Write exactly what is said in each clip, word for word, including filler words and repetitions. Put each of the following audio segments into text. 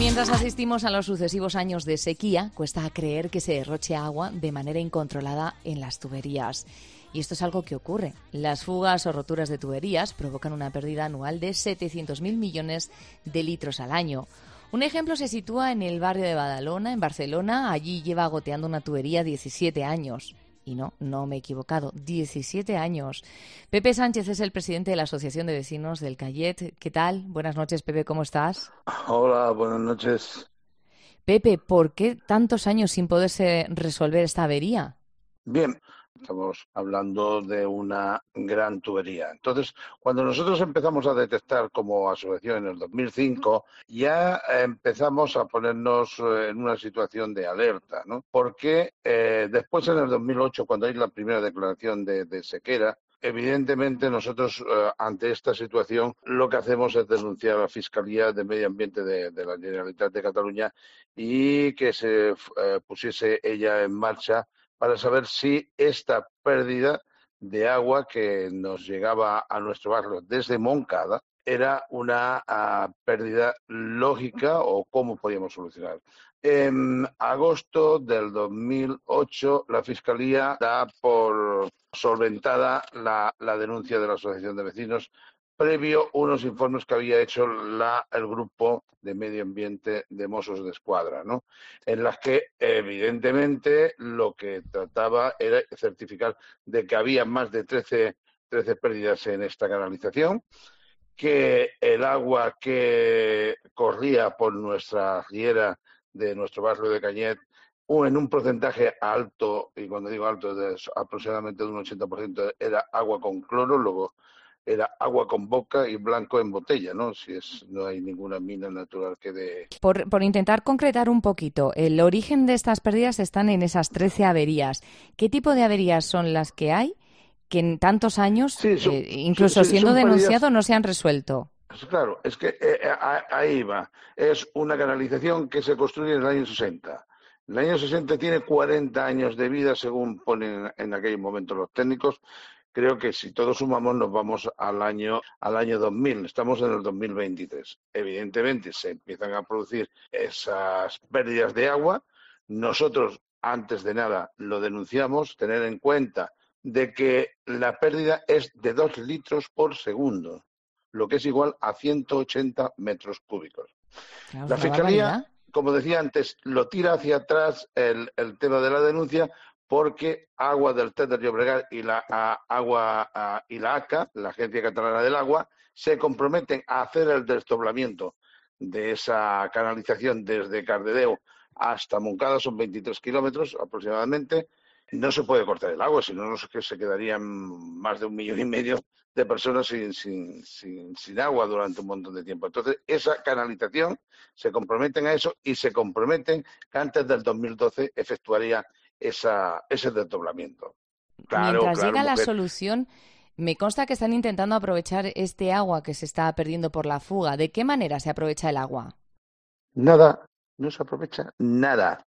Mientras asistimos a los sucesivos años de sequía, cuesta creer que se derroche agua de manera incontrolada en las tuberías. Y esto es algo que ocurre. Las fugas o roturas de tuberías provocan una pérdida anual de setecientos mil millones de litros al año. Un ejemplo se sitúa en el barrio de Badalona, en Barcelona. Allí lleva goteando una tubería diecisiete años. Y no, no me he equivocado, diecisiete años. Pepe Sánchez es el presidente de la Asociación de Vecinos del Cayet. ¿Qué tal? Buenas noches, Pepe, ¿cómo estás? Hola, buenas noches. Pepe, ¿por qué tantos años sin poderse resolver esta avería? Bien, estamos hablando de una gran tubería. Entonces, cuando nosotros empezamos a detectar como asociación en el dos mil cinco, ya empezamos a ponernos en una situación de alerta, ¿no? Porque eh, después en el dos mil ocho, cuando hay la primera declaración de, de sequera, evidentemente nosotros eh, ante esta situación lo que hacemos es denunciar a la Fiscalía de Medio Ambiente de, de la Generalitat de Cataluña y que se eh, pusiese ella en marcha para saber si esta pérdida de agua que nos llegaba a nuestro barrio desde Moncada era una uh, pérdida lógica o cómo podíamos solucionar. En agosto del dos mil ocho, la Fiscalía da por solventada la, la denuncia de la Asociación de Vecinos previo unos informes que había hecho la, el grupo de medio ambiente de Mossos de Escuadra, ¿no? En las que evidentemente lo que trataba era certificar de que había más de trece, trece pérdidas en esta canalización, que el agua que corría por nuestra riera de nuestro barrio de Cañet en un porcentaje alto, y cuando digo alto, de aproximadamente de un ochenta por ciento, era agua con cloro, luego era agua con boca y blanco en botella, ¿no? Si es, no hay ninguna mina natural que dé. Por, por intentar concretar un poquito, el origen de estas pérdidas están en esas trece averías. ¿Qué tipo de averías son las que hay que en tantos años, sí, son, eh, incluso sí, siendo denunciado, pérdidas, no se han resuelto? Claro, es que eh, ahí va. Es una canalización que se construye en el año sesenta. El año sesenta tiene cuarenta años de vida, según ponen en aquel momento los técnicos. Creo que si todos sumamos nos vamos al año al año dos mil. Estamos en el dos mil veintitrés. Evidentemente se empiezan a producir esas pérdidas de agua. Nosotros, antes de nada, lo denunciamos. Tener en cuenta de que la pérdida es de dos litros por segundo, lo que es igual a ciento ochenta metros cúbicos. Claro, es La una Fiscalía, barbaridad. como decía antes, lo tira hacia atrás el, el tema de la denuncia porque Agua del Ter de Llobregat y la a, agua a, y la ACA, la Agencia Catalana del Agua, se comprometen a hacer el desdoblamiento de esa canalización desde Cardedeu hasta Moncada, son veintitrés kilómetros aproximadamente. No se puede cortar el agua, si no, no sé que se quedarían más de un millón y medio de personas sin, sin, sin, sin agua durante un montón de tiempo. Entonces, esa canalización se comprometen a eso y se comprometen que antes del dos mil doce efectuaría esa, ese desdoblamiento. Claro, Mientras claro, llega la mujer. solución, me consta que están intentando aprovechar este agua que se está perdiendo por la fuga. ¿De qué manera se aprovecha el agua? Nada, no se aprovecha nada.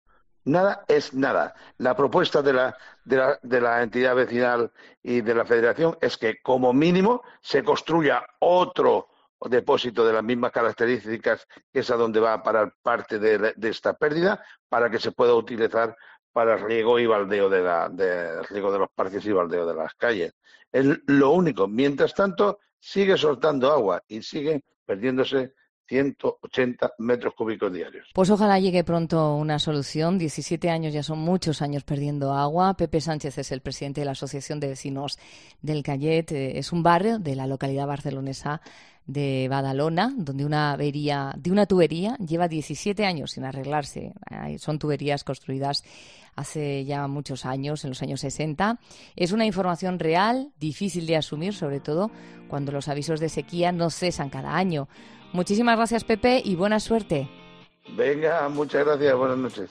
Nada es nada. La propuesta de la, de, la, de la entidad vecinal y de la federación es que, como mínimo, se construya otro depósito de las mismas características, que es a donde va a parar parte de, de esta pérdida, para que se pueda utilizar para riego y baldeo de, la, de riego de los parques y baldeo de las calles. Es lo único. Mientras tanto, sigue soltando agua y sigue perdiéndose ciento ochenta metros cúbicos diarios. Pues ojalá llegue pronto una solución. diecisiete años ya son muchos años perdiendo agua. Pepe Sánchez es el presidente de la Asociación de Vecinos del Cayet. Es un barrio de la localidad barcelonesa de Badalona, donde una avería de una tubería lleva diecisiete años sin arreglarse. Son tuberías construidas hace ya muchos años, en los años sesenta. Es una información real, difícil de asumir, sobre todo cuando los avisos de sequía no cesan cada año. Muchísimas gracias, Pepe, y buena suerte. Venga, muchas gracias, buenas noches.